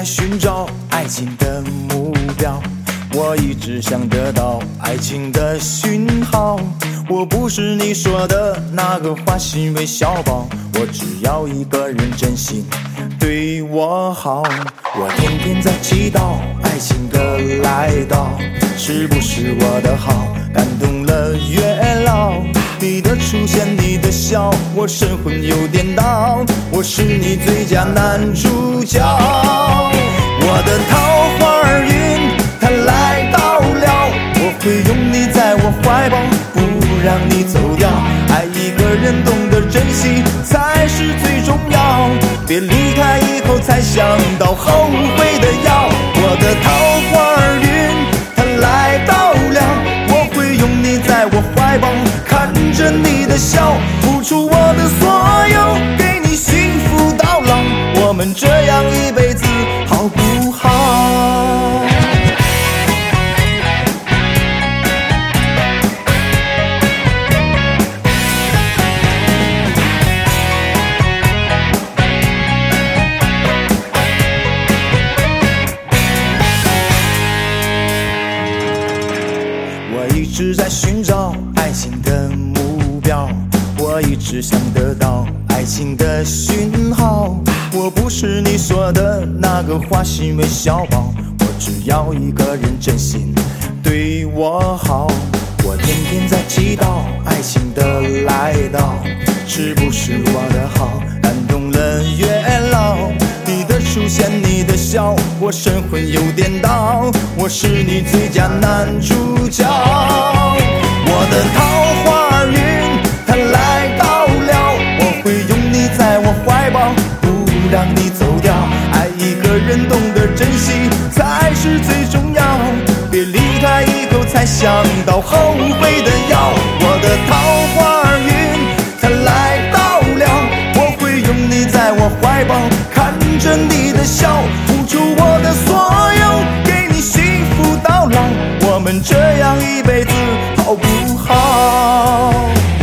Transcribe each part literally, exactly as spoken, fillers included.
在寻找爱情的目标，我一直想得到爱情的讯号。我不是你说的那个花心微笑包，我只要一个人真心对我好。我天天在祈祷爱情的来到，是不是我的好感动了月老？你的出现，你的笑，我神魂有颠倒，我是你最佳男主角。我的桃花运它来到了，我会拥你在我怀抱，不让你走掉。爱一个人懂得珍惜才是最重要，别离开以后才想到后悔的药。我的桃花运它来到了，我会拥你在我怀抱，看着你的笑，付出我的所有，给你幸福到老。我们这样一辈子好不好？我一直在寻找爱情的目标，我一直想得到爱情的讯号。我不是你说的那个花心微笑包，我只要一个人真心对我好。我天天在祈祷爱情的来到，是不是我的好感动了月老？你的出现，你的笑，我神魂有颠倒，我是你最佳男主角。我的桃花运它来到了，我会拥你在我怀抱，不让你走掉。爱一个人懂得珍惜才是最重要，别离开以后才想到后悔的药。我的桃花运它来到了，我会拥你在我怀抱，看着你的笑，付出我的所有，给你幸福到老。我们这样一辈子好不好？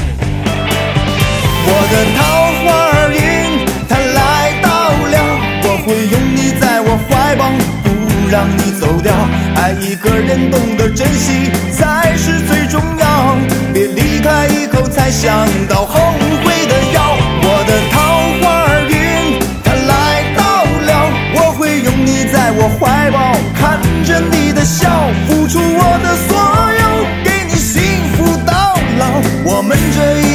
我的桃花运它来到了，我会拥你在我怀抱，不让你走掉。爱一个人懂得珍惜才是最重要，别离开以后才想到后悔的药。我的桃花运它来到了，我会拥你在我怀抱，看着你的笑，付出我的所有，给你幸福到老。我们这一